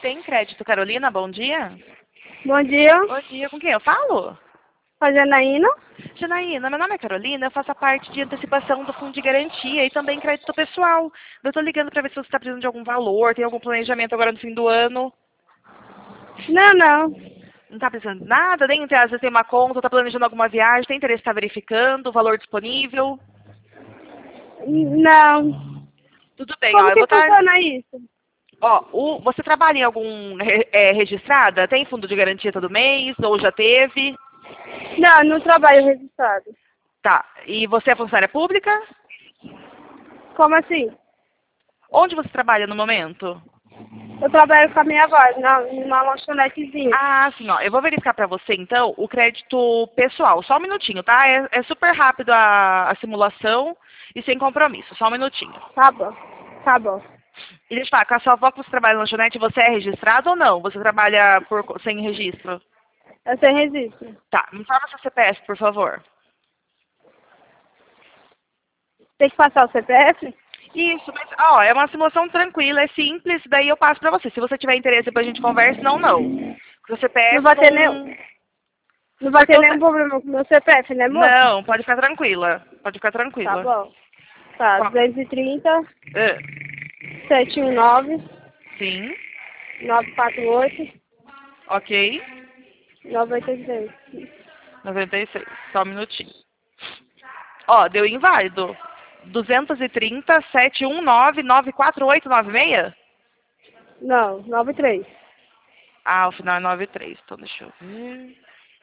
Tem crédito, Carolina? Bom dia. Bom dia, Bom dia, com quem eu falo? a Janaína. Janaína, meu nome é Carolina, eu faço a parte de antecipação do fundo de garantia e também crédito pessoal. Eu estou ligando para ver se você está precisando de algum valor, tem algum planejamento agora no fim do ano. Não. Não está precisando de nada, nem às vezes tem uma conta, está planejando alguma viagem, tem interesse em estar verificando, o valor disponível. Não. Tudo bem, ó, Como eu que vou estar... funciona isso? Ó, você trabalha em algum registrada? Tem fundo de garantia todo mês ou já teve? Não trabalho registrado. Tá. E você é funcionária pública? Como assim? Onde você trabalha no momento? Eu trabalho com a minha avó, numa lanchonetezinha. Ah, sim, ó. Eu vou verificar pra você, então, o crédito pessoal. Só um minutinho, tá? É super rápido a simulação e sem compromisso. Só um minutinho. Tá bom. E deixa eu falar, com a sua avó que você trabalha na lanchonete, você é registrado ou não? Você trabalha sem registro? Eu sem registro. Tá. Me informa seu CPF, por favor. Tem que passar o CPF? Isso, mas, ó, é uma simulação tranquila, é simples, daí eu passo pra você. Se você tiver interesse, depois a gente conversa, não. O CPF Não vai ter não... nenhum, não vai Porque ter eu... nenhum problema com o meu CPF, né, moça? Não, pode ficar tranquila. Pode ficar Tá tranquila. bom. Tá, Qual- 230 Ah, 719 sim, 948 ok. 986. 96, só um minutinho. Ó, deu inválido. 230 719 94896? Não, 93. Ah, o final é 93. Então deixa eu ver.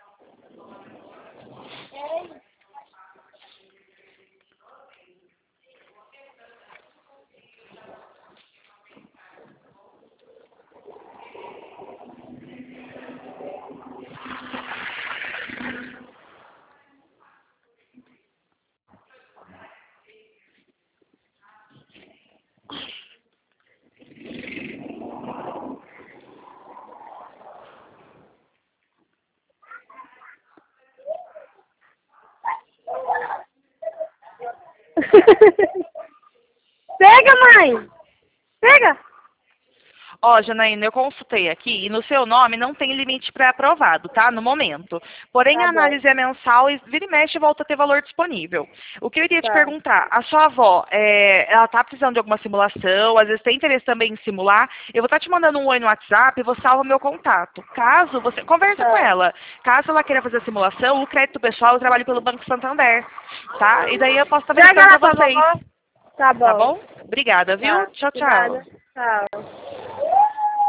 Pega, mãe! Pega! Ó, Janaína, eu consultei aqui e no seu nome não tem limite pré-aprovado, tá? No momento. Porém, Tá a bom, análise é mensal e vira e mexe volta a ter valor disponível. O que eu iria te tá. perguntar, a sua avó, ela tá precisando de alguma simulação, às vezes tem interesse também em simular, eu vou estar te mandando um oi no WhatsApp e você salva meu contato. Caso você, conversa com Tá. ela. Caso ela queira fazer a simulação, o crédito pessoal eu trabalho pelo Banco Santander, tá? E daí eu posso estar Pega verificando lá pra pra vocês, vovó. Tá tá bom. bom? Obrigada, viu? Tá. Tchau, De nada. tchau. Tchau.